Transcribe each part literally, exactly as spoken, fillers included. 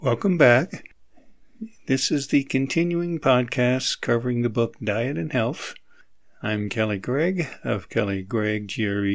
Welcome back. This is the continuing podcast covering the book Diet and Health. I'm Kelly Gregg of kelly gregg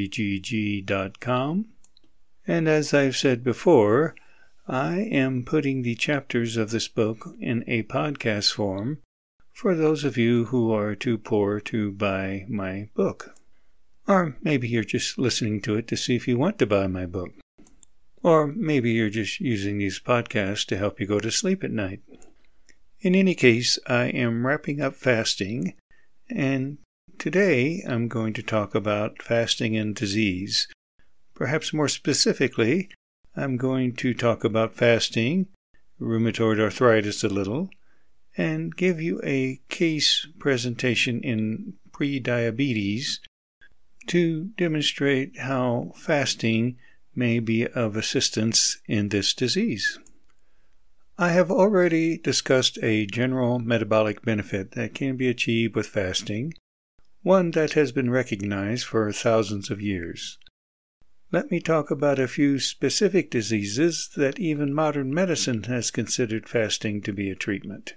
dot com. And as I've said before, I am putting the chapters of this book in a podcast form for those of you who are too poor to buy my book. Or maybe you're just listening to it to see if you want to buy my book. Or maybe you're just using these podcasts to help you go to sleep at night. In any case, I am wrapping up fasting, and today I'm going to talk about fasting and disease. Perhaps more specifically, I'm going to talk about fasting, rheumatoid arthritis a little, and give you a case presentation in pre-diabetes to demonstrate how fasting may be of assistance in this disease. I have already discussed a general metabolic benefit that can be achieved with fasting, one that has been recognized for thousands of years. Let me talk about a few specific diseases that even modern medicine has considered fasting to be a treatment.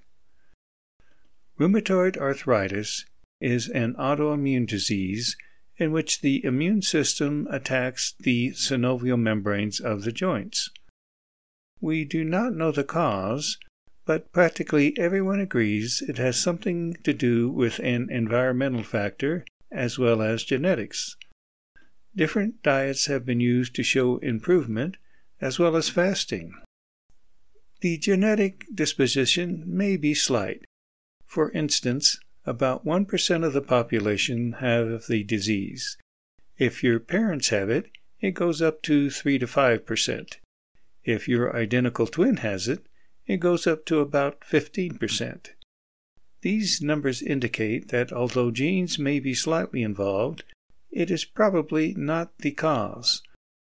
Rheumatoid arthritis is an autoimmune disease in which the immune system attacks the synovial membranes of the joints. We do not know the cause, but practically everyone agrees it has something to do with an environmental factor as well as genetics. Different diets have been used to show improvement, as well as fasting. The genetic disposition may be slight. For instance, about one percent of the population have the disease. If your parents have it, it goes up to three to five percent. If your identical twin has it, it goes up to about fifteen percent. These numbers indicate that although genes may be slightly involved, it is probably not the cause.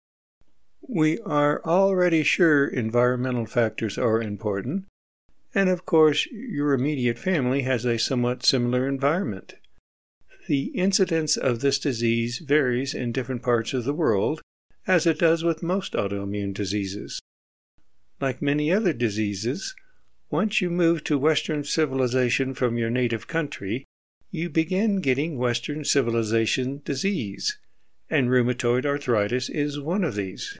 We are already sure environmental factors are important, and of course, your immediate family has a somewhat similar environment. The incidence of this disease varies in different parts of the world, as it does with most autoimmune diseases. Like many other diseases, once you move to Western civilization from your native country, you begin getting Western civilization disease, and rheumatoid arthritis is one of these.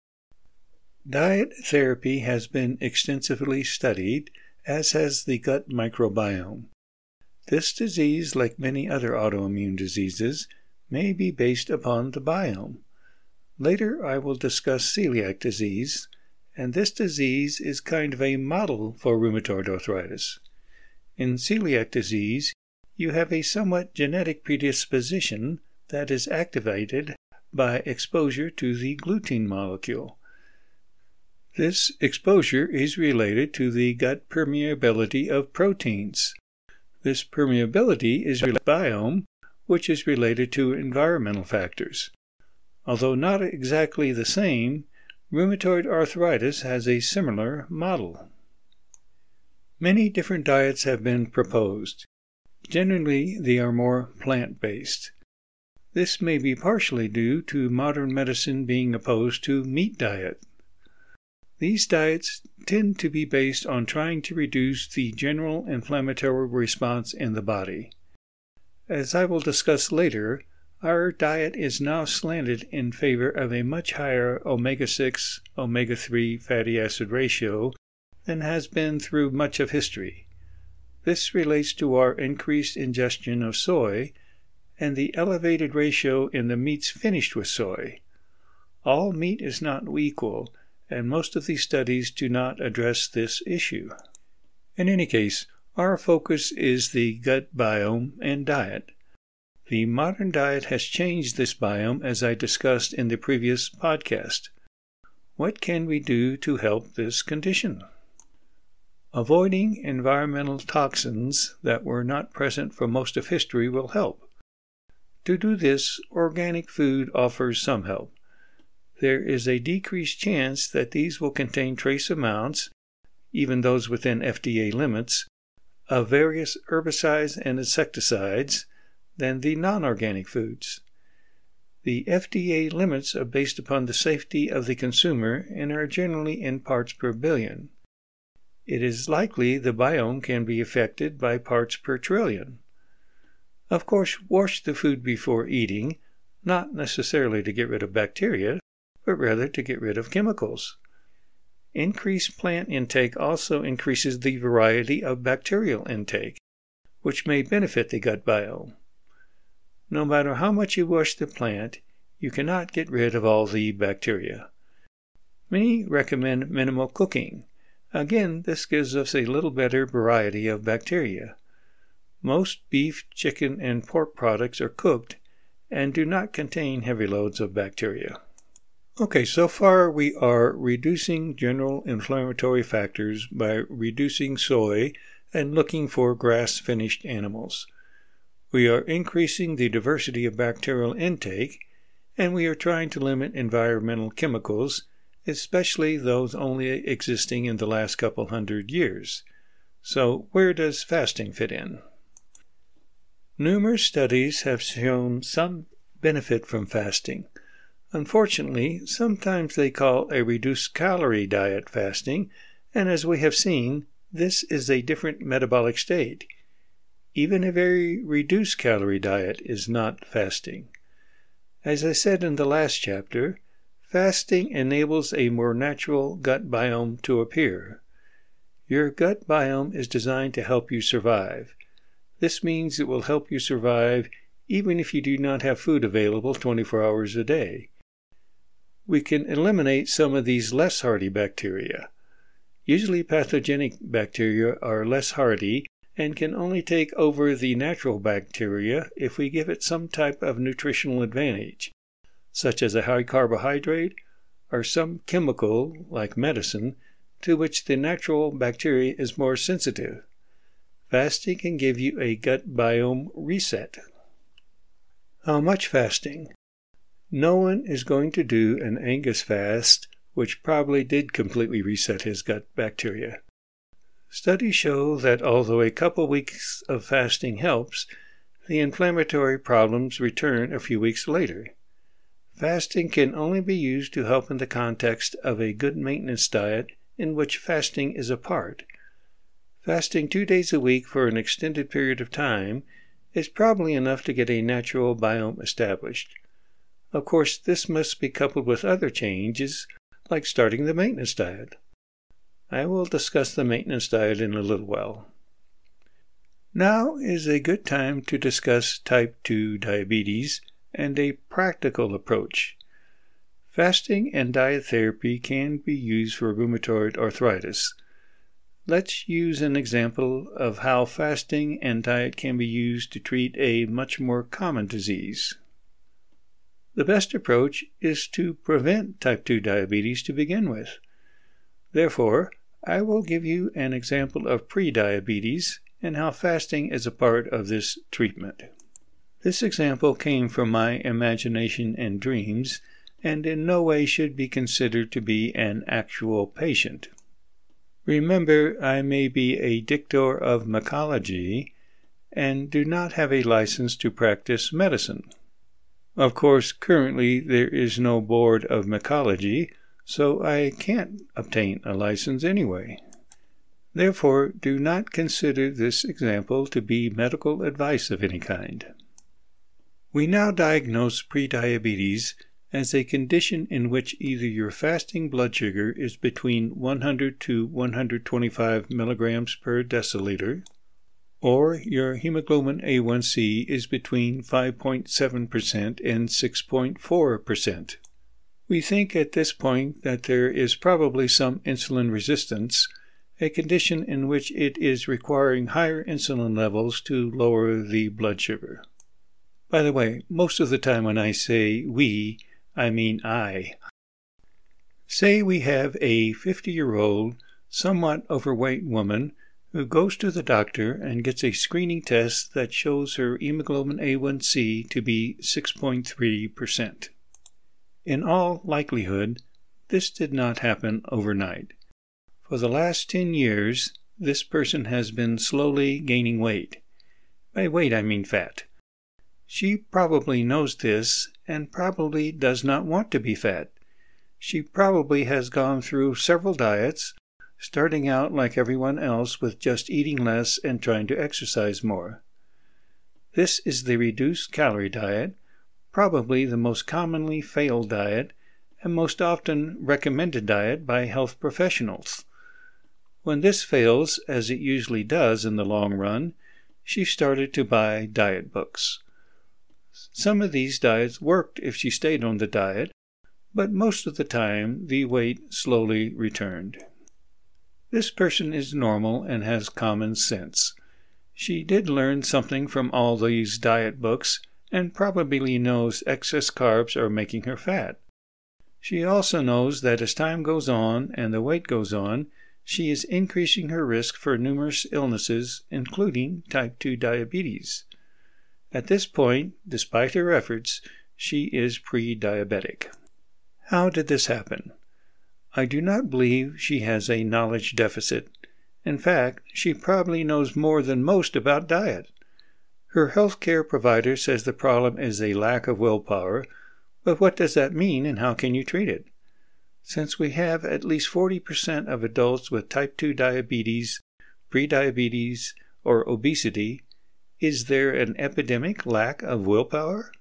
Diet therapy has been extensively studied, as has the gut microbiome. This disease, like many other autoimmune diseases, may be based upon the biome. Later I will discuss celiac disease, and this disease is kind of a model for rheumatoid arthritis. In celiac disease, you have a somewhat genetic predisposition that is activated by exposure to the gluten molecule. This exposure is related to the gut permeability of proteins. This permeability is related to the biome, which is related to environmental factors. Although not exactly the same, rheumatoid arthritis has a similar model. Many different diets have been proposed. Generally, they are more plant-based. This may be partially due to modern medicine being opposed to meat diet. These diets tend to be based on trying to reduce the general inflammatory response in the body. As I will discuss later, our diet is now slanted in favor of a much higher omega six, omega three fatty acid ratio than has been through much of history. This relates to our increased ingestion of soy and the elevated ratio in the meats finished with soy. All meat is not equal, and most of these studies do not address this issue. In any case, our focus is the gut biome and diet. The modern diet has changed this biome, as I discussed in the previous podcast. What can we do to help this condition? Avoiding environmental toxins that were not present for most of history will help. To do this, organic food offers some help. There is a decreased chance that these will contain trace amounts, even those within F D A limits, of various herbicides and insecticides than the non-organic foods. The F D A limits are based upon the safety of the consumer and are generally in parts per billion. it is likely the biome can be affected by parts per trillion. Of course, wash the food before eating, not necessarily to get rid of bacteria, but rather to get rid of chemicals. Increased plant intake also increases the variety of bacterial intake, which may benefit the gut biome. No matter how much you wash the plant, you cannot get rid of all the bacteria. Many recommend minimal cooking. Again, this gives us a little better variety of bacteria. Most beef, chicken, and pork products are cooked and do not contain heavy loads of bacteria. Okay, so far we are reducing general inflammatory factors by reducing soy and looking for grass-finished animals. We are increasing the diversity of bacterial intake, and we are trying to limit environmental chemicals, especially those only existing in the last couple hundred years. So where does fasting fit in? Numerous studies have shown some benefit from fasting. Unfortunately, sometimes they call a reduced calorie diet fasting, and as we have seen, this is a different metabolic state. Even a very reduced calorie diet is not fasting. As I said in the last chapter, fasting enables a more natural gut biome to appear. Your gut biome is designed to help you survive. This means it will help you survive even if you do not have food available twenty-four hours a day. We can eliminate some of these less hardy bacteria. Usually pathogenic bacteria are less hardy and can only take over the natural bacteria if we give it some type of nutritional advantage, such as a high carbohydrate or some chemical, like medicine, to which the natural bacteria is more sensitive. Fasting can give you a gut biome reset. How much fasting? No one is going to do an Angus fast, which probably did completely reset his gut bacteria. Studies show that although a couple weeks of fasting helps, the inflammatory problems return a few weeks later. Fasting can only be used to help in the context of a good maintenance diet in which fasting is a part. Fasting two days a week for an extended period of time is probably enough to get a natural biome established. Of course, this must be coupled with other changes, like starting the maintenance diet. I will discuss the maintenance diet in a little while. Now is a good time to discuss type two diabetes and a practical approach. Fasting and diet therapy can be used for rheumatoid arthritis. Let's use an example of how fasting and diet can be used to treat a much more common disease. The best approach is to prevent type two diabetes to begin with. Therefore, I will give you an example of prediabetes and how fasting is a part of this treatment. This example came from my imagination and dreams, and in no way should be considered to be an actual patient. Remember, I may be a dictor of mycology and do not have a license to practice medicine. Of course, currently there is no board of mycology, so I can't obtain a license anyway. Therefore, do not consider this example to be medical advice of any kind. We now diagnose prediabetes as a condition in which either your fasting blood sugar is between one hundred to one hundred twenty-five milligrams per deciliter, or your hemoglobin A one C is between five point seven percent and six point four percent. We think at this point that there is probably some insulin resistance, a condition in which it is requiring higher insulin levels to lower the blood sugar. By the way, most of the time when I say we, I mean I. Say we have a fifty-year-old, somewhat overweight woman who goes to the doctor and gets a screening test that shows her hemoglobin A one C to be six point three percent. In all likelihood, this did not happen overnight. For the last ten years, this person has been slowly gaining weight. By weight, I mean fat. She probably knows this and probably does not want to be fat. She probably has gone through several diets, starting out like everyone else with just eating less and trying to exercise more. This is the reduced calorie diet, probably the most commonly failed diet and most often recommended diet by health professionals. When this fails, as it usually does in the long run, she started to buy diet books. Some of these diets worked if she stayed on the diet, but most of the time the weight slowly returned. This person is normal and has common sense. She did learn something from all these diet books and probably knows excess carbs are making her fat. She also knows that as time goes on and the weight goes on, she is increasing her risk for numerous illnesses, including type two diabetes. At this point, despite her efforts, she is pre-diabetic. How did this happen? I do not believe she has a knowledge deficit. In fact, she probably knows more than most about diet. Her healthcare provider says the problem is a lack of willpower, but what does that mean and how can you treat it? Since we have at least forty percent of adults with type two diabetes, prediabetes, or obesity, is there an epidemic lack of willpower?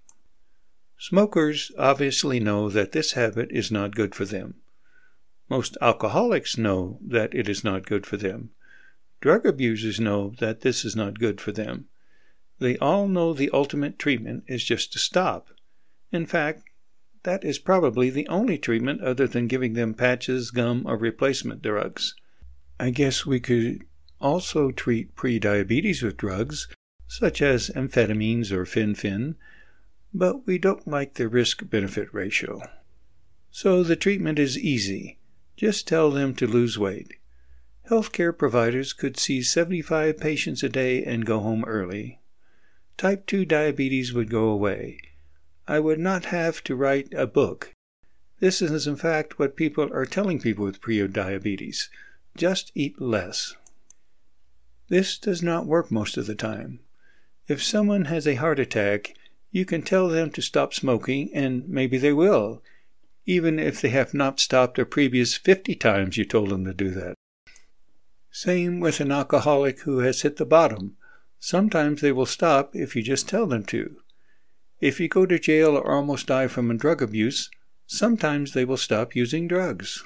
Smokers obviously know that this habit is not good for them. Most alcoholics know that it is not good for them. Drug abusers know that this is not good for them. They all know the ultimate treatment is just to stop. In fact, that is probably the only treatment other than giving them patches, gum, or replacement drugs. I guess we could also treat prediabetes with drugs, such as amphetamines or fen-phen, but we don't like the risk-benefit ratio. So the treatment is easy. Just tell them to lose weight. Healthcare providers could see seventy-five patients a day and go home early. Type two diabetes would go away. I would not have to write a book. This is in fact what people are telling people with prediabetes. Just eat less. This does not work most of the time. If someone has a heart attack, you can tell them to stop smoking, and maybe they will, even if they have not stopped the previous fifty times you told them to do that. Same with an alcoholic who has hit the bottom. Sometimes they will stop if you just tell them to. If you go to jail or almost die from drug abuse, sometimes they will stop using drugs.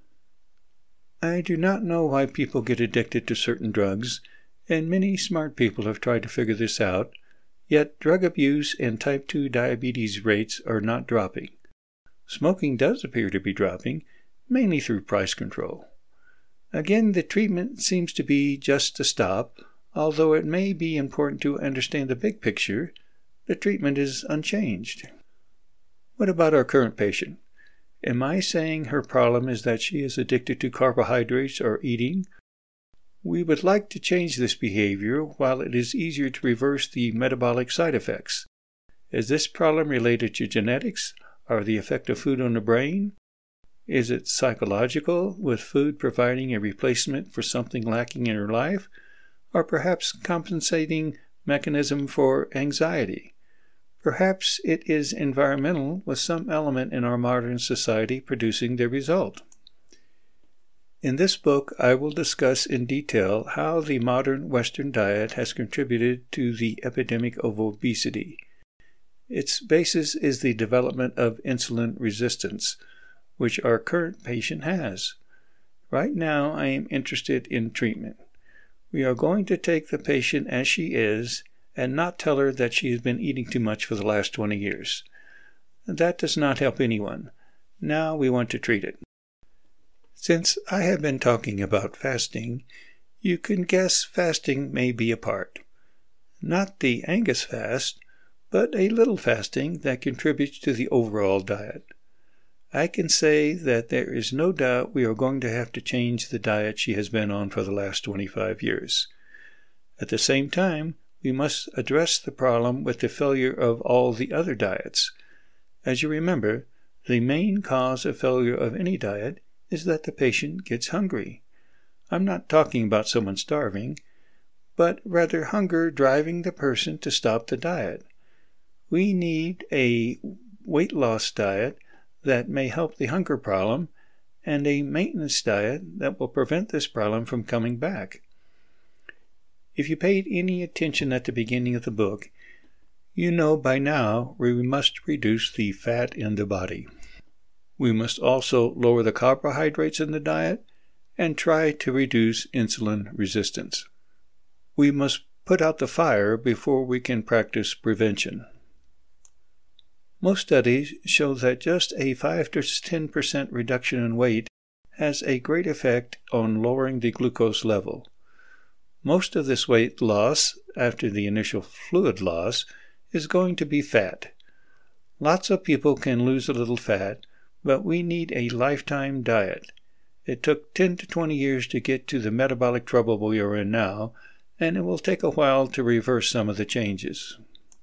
I do not know why people get addicted to certain drugs, and many smart people have tried to figure this out, yet drug abuse and type two diabetes rates are not dropping. Smoking does appear to be dropping, mainly through price control. Again, the treatment seems to be just to stop, although it may be important to understand the big picture. The treatment is unchanged. What about our current patient? Am I saying her problem is that she is addicted to carbohydrates or eating? We would like to change this behavior while it is easier to reverse the metabolic side effects. Is this problem related to genetics or the effect of food on the brain? Is it psychological, with food providing a replacement for something lacking in her life, or perhaps compensating mechanism for anxiety? Perhaps it is environmental, with some element in our modern society producing the result. In this book, I will discuss in detail how the modern Western diet has contributed to the epidemic of obesity. Its basis is the development of insulin resistance, which our current patient has. Right now, I am interested in treatment. We are going to take the patient as she is and not tell her that she has been eating too much for the last twenty years. That does not help anyone. Now we want to treat it. Since I have been talking about fasting, you can guess fasting may be a part. Not the Angus fast, but a little fasting that contributes to the overall diet. I can say that there is no doubt we are going to have to change the diet she has been on for the last twenty-five years. At the same time, we must address the problem with the failure of all the other diets. As you remember, the main cause of failure of any diet is that the patient gets hungry. I'm not talking about someone starving, but rather hunger driving the person to stop the diet. We need a weight loss diet that may help the hunger problem and a maintenance diet that will prevent this problem from coming back. If you paid any attention at the beginning of the book, you know by now we must reduce the fat in the body. We must also lower the carbohydrates in the diet and try to reduce insulin resistance. We must put out the fire before we can practice prevention. Most studies show that just a five to ten percent reduction in weight has a great effect on lowering the glucose level. Most of this weight loss, after the initial fluid loss, is going to be fat. Lots of people can lose a little fat, but we need a lifetime diet. It took ten to twenty years to get to the metabolic trouble we are in now, and it will take a while to reverse some of the changes.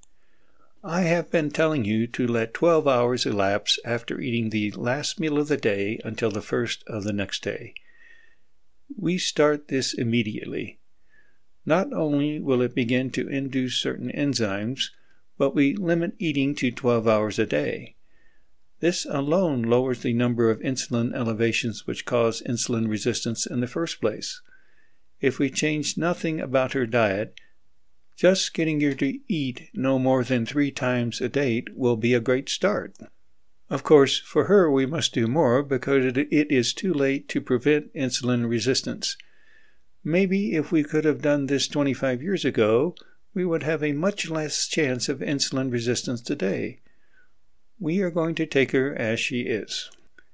I have been telling you to let twelve hours elapse after eating the last meal of the day until the first of the next day. We start this immediately. Not only will it begin to induce certain enzymes, but we limit eating to twelve hours a day. This alone lowers the number of insulin elevations which cause insulin resistance in the first place. If we change nothing about her diet, just getting her to eat no more than three times a day will be a great start. Of course, for her we must do more because it is too late to prevent insulin resistance. Maybe if we could have done this twenty-five years ago, we would have a much less chance of insulin resistance today. We are going to take her as she is.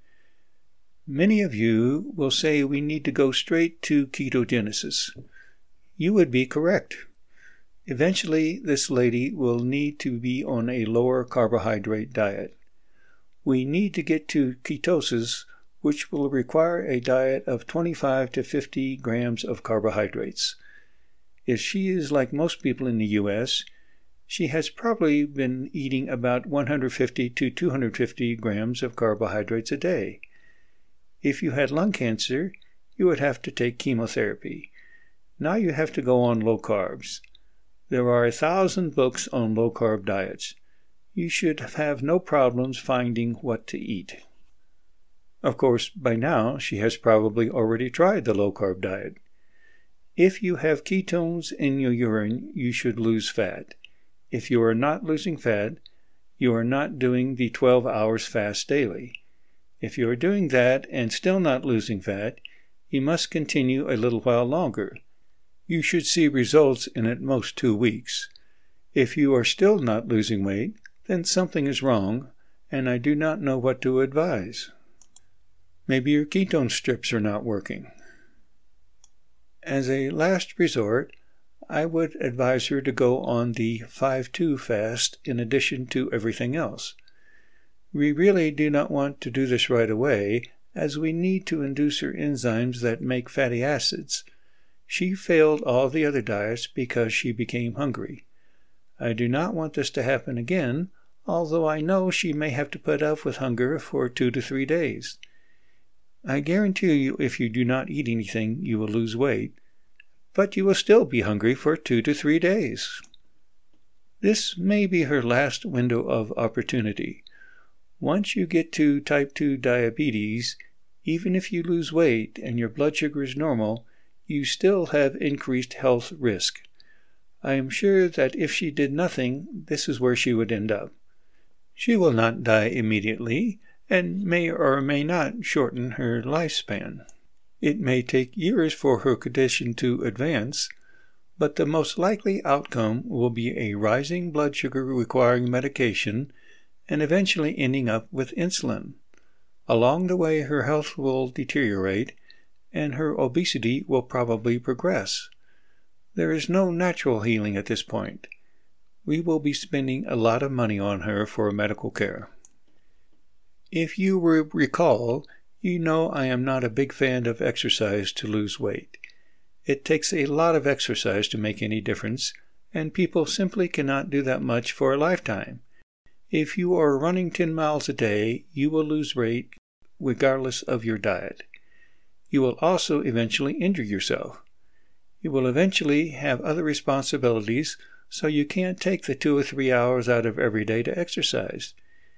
Many of you will say we need to go straight to ketogenesis. You would be correct. Eventually, this lady will need to be on a lower carbohydrate diet. We need to get to ketosis, which will require a diet of twenty-five to fifty grams of carbohydrates. If she is like most people in the U S, she has probably been eating about one hundred fifty to two hundred fifty grams of carbohydrates a day. If you had lung cancer, you would have to take chemotherapy. Now you have to go on low carbs. There are a thousand books on low-carb diets. You should have no problems finding what to eat. Of course, by now she has probably already tried the low-carb diet. If you have ketones in your urine, you should lose fat. If you are not losing fat, you are not doing the twelve hours fast daily. If you are doing that and still not losing fat, you must continue a little while longer. You should see results in at most two weeks. If you are still not losing weight, then something is wrong, and I do not know what to advise. Maybe your ketone strips are not working. As a last resort, I would advise her to go on the five two fast in addition to everything else. We really do not want to do this right away, as we need to induce her enzymes that make fatty acids. She failed all the other diets because she became hungry. I do not want this to happen again, although I know she may have to put up with hunger for two to three days. I guarantee you if you do not eat anything, you will lose weight, but you will still be hungry for two to three days. This may be her last window of opportunity. Once you get to type two diabetes, even if you lose weight and your blood sugar is normal, you still have increased health risk. I am sure that if she did nothing, this is where she would end up. She will not die immediately, and may or may not shorten her lifespan. It may take years for her condition to advance, but the most likely outcome will be a rising blood sugar requiring medication and eventually ending up with insulin. Along the way, her health will deteriorate, and her obesity will probably progress. There is no natural healing at this point. We will be spending a lot of money on her for medical care. If you recall, you know I am not a big fan of exercise to lose weight. It takes a lot of exercise to make any difference, and people simply cannot do that much for a lifetime. If you are running ten miles a day, you will lose weight regardless of your diet. You will also eventually injure yourself. You will eventually have other responsibilities, so you can't take the two or three hours out of every day to exercise.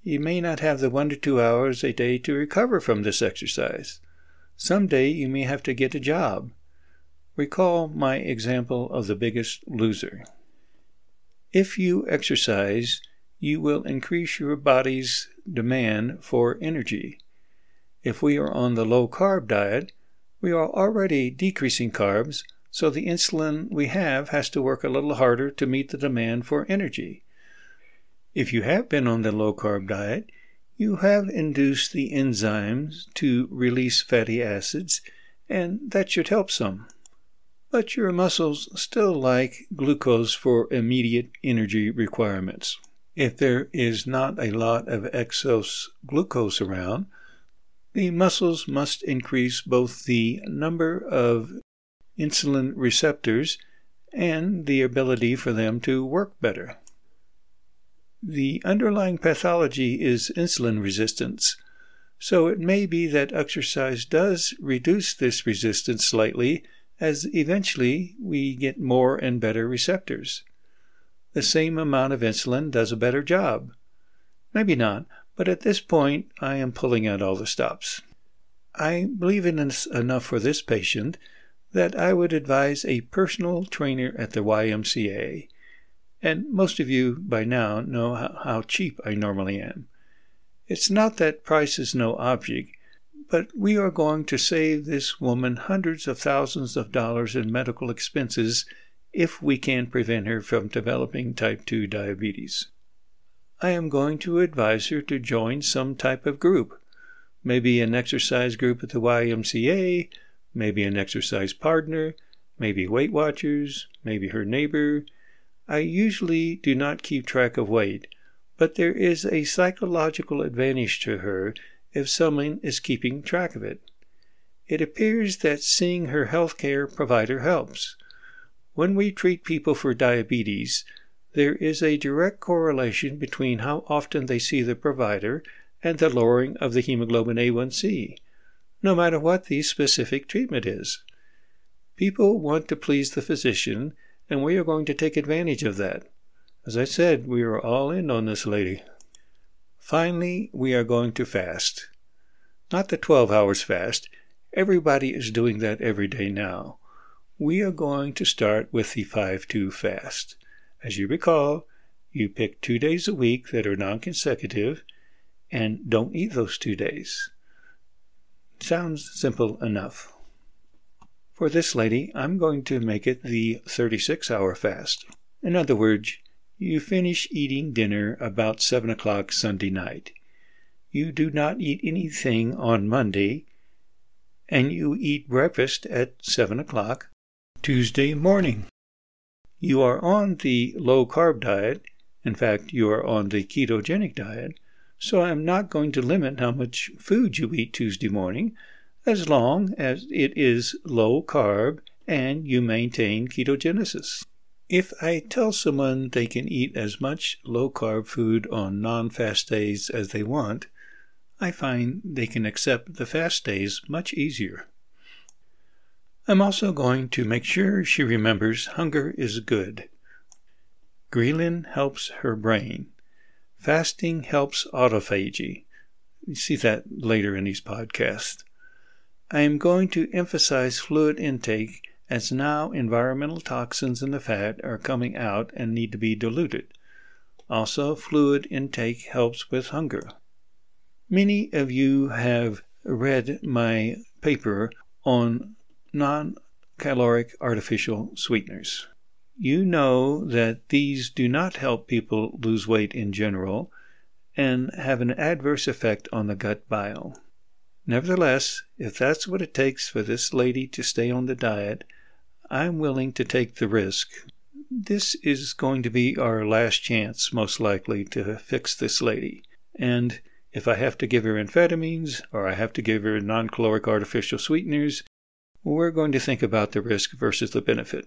you may not have the one to two hours a day to recover from this exercise. Someday you may have to get a job. Recall my example of the Biggest Loser. If you exercise, you will increase your body's demand for energy. If we are on the low-carb diet, we are already decreasing carbs, so the insulin we have has to work a little harder to meet the demand for energy. If you have been on the low-carb diet, you have induced the enzymes to release fatty acids, and that should help some. But your muscles still like glucose for immediate energy requirements. If there is not a lot of excess glucose around, the muscles must increase both the number of insulin receptors and the ability for them to work better. The underlying pathology is insulin resistance, so it may be that exercise does reduce this resistance slightly, as eventually we get more and better receptors. The same amount of insulin does a better job. Maybe not, but at this point I am pulling out all the stops. I believe in this enough for this patient that I would advise a personal trainer at the Y M C A. And most of you by now know how, how cheap I normally am. It's not that price is no object, but we are going to save this woman hundreds of thousands of dollars in medical expenses if we can prevent her from developing type two diabetes. I am going to advise her to join some type of group, maybe an exercise group at the Y M C A, maybe an exercise partner, maybe Weight Watchers, maybe her neighbor. I usually do not keep track of weight, but there is a psychological advantage to her if someone is keeping track of it. It appears that seeing her healthcare provider helps. When we treat people for diabetes, there is a direct correlation between how often they see the provider and the lowering of the hemoglobin A one C, no matter what the specific treatment is. People want to please the physician, and we are going to take advantage of that. As I said, we are all in on this lady. Finally, we are going to fast. Not the twelve hours fast. Everybody is doing that every day now. We are going to start with the five two fast. As you recall, you pick two days a week that are non-consecutive and don't eat those two days. Sounds simple enough. For this lady, I'm going to make it the thirty-six hour fast. In other words, you finish eating dinner about seven o'clock Sunday night. You do not eat anything on Monday, and you eat breakfast at seven o'clock Tuesday morning. You are on the low-carb diet. In fact, you are on the ketogenic diet, so I'm not going to limit how much food you eat Tuesday morning, as long as it is low-carb and you maintain ketogenesis. If I tell someone they can eat as much low-carb food on non-fast days as they want, I find they can accept the fast days much easier. I'm also going to make sure she remembers hunger is good. Ghrelin helps her brain. Fasting helps autophagy. You see that later in these podcasts. I am going to emphasize fluid intake, as now environmental toxins in the fat are coming out and need to be diluted. Also, fluid intake helps with hunger. Many of you have read my paper on non-caloric artificial sweeteners. You know that these do not help people lose weight in general and have an adverse effect on the gut bile. Nevertheless, if that's what it takes for this lady to stay on the diet, I'm willing to take the risk. This is going to be our last chance, most likely, to fix this lady. And if I have to give her amphetamines or I have to give her non-caloric artificial sweeteners, we're going to think about the risk versus the benefit.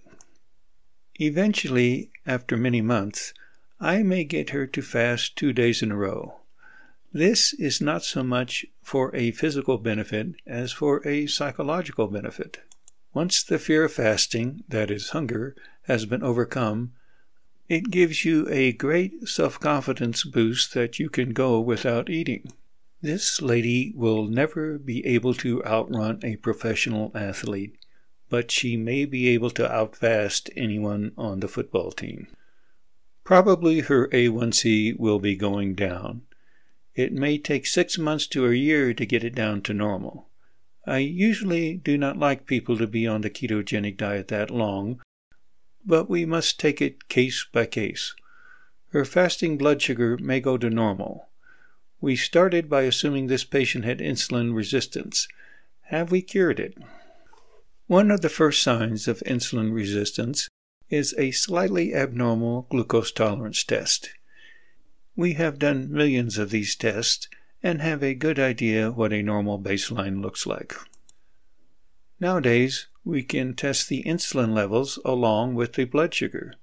Eventually, after many months, I may get her to fast two days in a row. This is not so much for a physical benefit as for a psychological benefit. Once the fear of fasting, that is hunger, has been overcome, It gives you a great self-confidence boost that you can go without eating. This lady will never be able to outrun a professional athlete, but she may be able to outfast anyone on the football team. Probably her A one C will be going down. It may take six months to a year to get it down to normal. I usually do not like people to be on the ketogenic diet that long, but we must take it case by case. Her fasting blood sugar may go to normal. We started by assuming this patient had insulin resistance. Have we cured it? One of the first signs of insulin resistance is a slightly abnormal glucose tolerance test. We have done millions of these tests and have a good idea what a normal baseline looks like. Nowadays, we can test the insulin levels along with the blood sugar.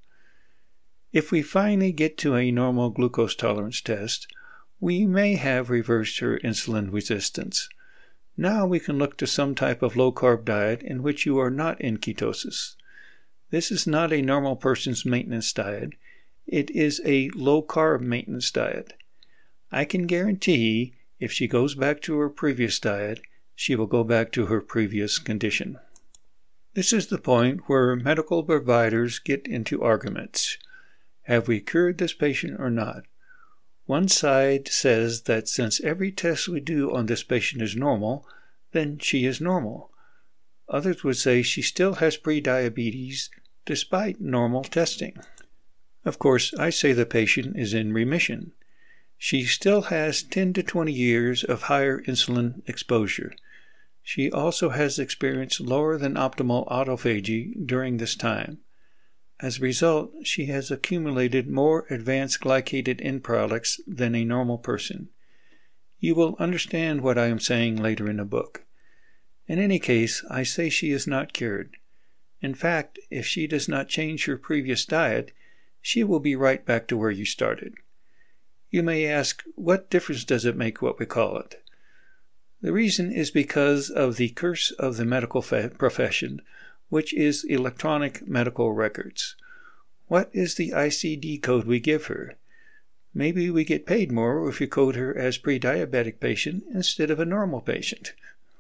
If we finally get to a normal glucose tolerance test, we may have reversed her insulin resistance. Now we can look to some type of low-carb diet in which you are not in ketosis. This is not a normal person's maintenance diet. It is a low-carb maintenance diet. I can guarantee if she goes back to her previous diet, she will go back to her previous condition. This is the point where medical providers get into arguments. Have we cured this patient or not? One side says that since every test we do on this patient is normal, then she is normal. Others would say she still has prediabetes despite normal testing. Of course, I say the patient is in remission. She still has ten to twenty years of higher insulin exposure. She also has experienced lower than optimal autophagy during this time. As a result, she has accumulated more advanced glycated end products than a normal person. You will understand what I am saying later in the book. In any case, I say she is not cured. In fact, if she does not change her previous diet, she will be right back to where you started. You may ask, what difference does it make what we call it? The reason is because of the curse of the medical profession, which is electronic medical records. What is the I C D code we give her? Maybe we get paid more if we code her as pre-diabetic patient instead of a normal patient.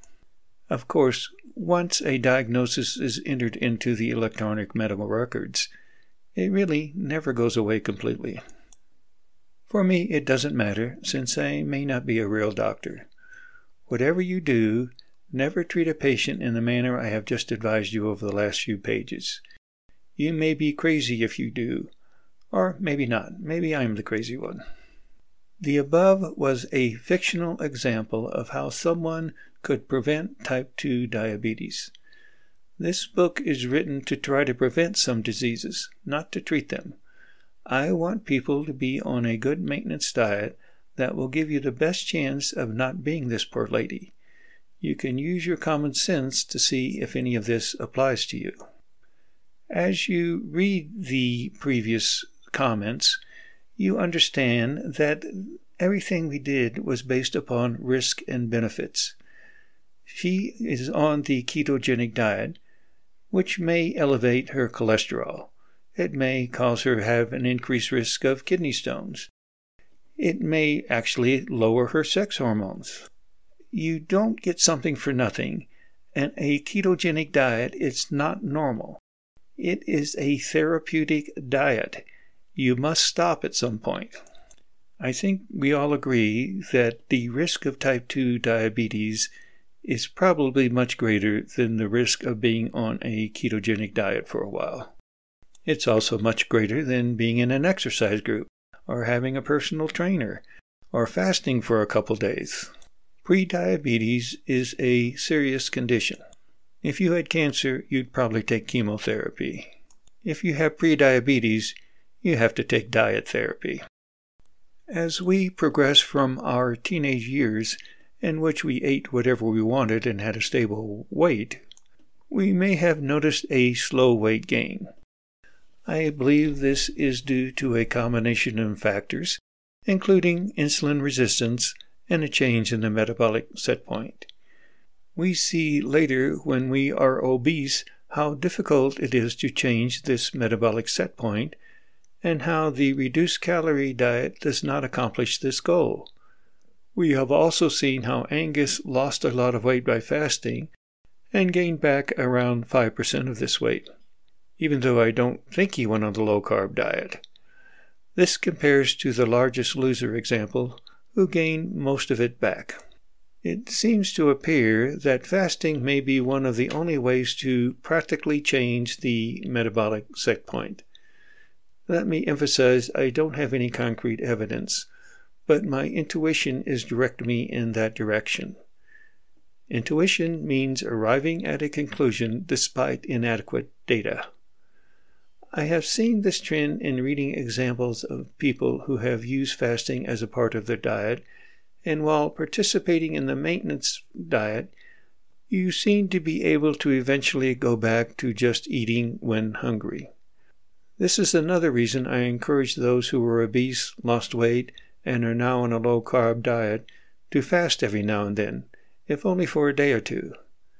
Of course, once a diagnosis is entered into the electronic medical records, it really never goes away completely. For me, it doesn't matter, since I may not be a real doctor. Whatever you do, never treat a patient in the manner I have just advised you over the last few pages. You may be crazy if you do, or maybe not. Maybe I'm the crazy one. The above was a fictional example of how someone could prevent type two diabetes. This book is written to try to prevent some diseases, not to treat them. I want people to be on a good maintenance diet that will give you the best chance of not being this poor lady. You can use your common sense to see if any of this applies to you. As you read the previous comments, you understand that everything we did was based upon risk and benefits. She is on the ketogenic diet, which may elevate her cholesterol. It may cause her to have an increased risk of kidney stones. It may actually lower her sex hormones. You don't get something for nothing, and a ketogenic diet is not normal. It is a therapeutic diet. You must stop at some point. I think we all agree that the risk of type two diabetes is probably much greater than the risk of being on a ketogenic diet for a while. It's also much greater than being in an exercise group, or having a personal trainer, or fasting for a couple days. Prediabetes is a serious condition. If you had cancer, you'd probably take chemotherapy. If you have prediabetes, you have to take diet therapy. As we progress from our teenage years, in which we ate whatever we wanted and had a stable weight, we may have noticed a slow weight gain. I believe this is due to a combination of factors, including insulin resistance and a change in the metabolic set point. We see later when we are obese how difficult it is to change this metabolic set point, and how the reduced calorie diet does not accomplish this goal. We have also seen how Angus lost a lot of weight by fasting and gained back around five percent of this weight, even though I don't think he went on the low-carb diet. This compares to the largest loser example, who gained most of it back. It seems to appear that fasting may be one of the only ways to practically change the metabolic set point. Let me emphasize I don't have any concrete evidence, but my intuition is directing me in that direction. Intuition means arriving at a conclusion despite inadequate data. I have seen this trend in reading examples of people who have used fasting as a part of their diet, and while participating in the maintenance diet, you seem to be able to eventually go back to just eating when hungry. This is another reason I encourage those who were obese, lost weight, and are now on a low-carb diet to fast every now and then, if only for a day or two.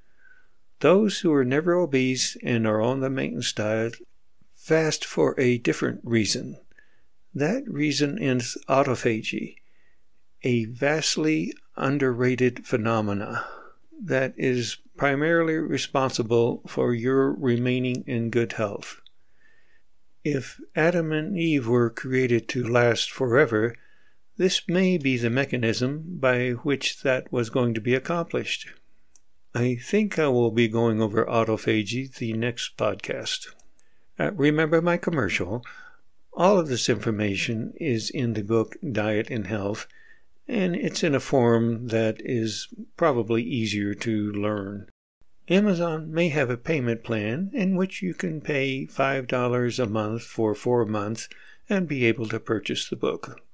Those who are never obese and are on the maintenance diet fast for a different reason. That reason is autophagy, a vastly underrated phenomena that is primarily responsible for your remaining in good health. If Adam and Eve were created to last forever, this may be the mechanism by which that was going to be accomplished. I think I will be going over autophagy the next podcast. Uh, remember my commercial. All of this information is in the book Diet and Health, and it's in a form that is probably easier to learn. Amazon may have a payment plan in which you can pay five dollars a month for four months and be able to purchase the book.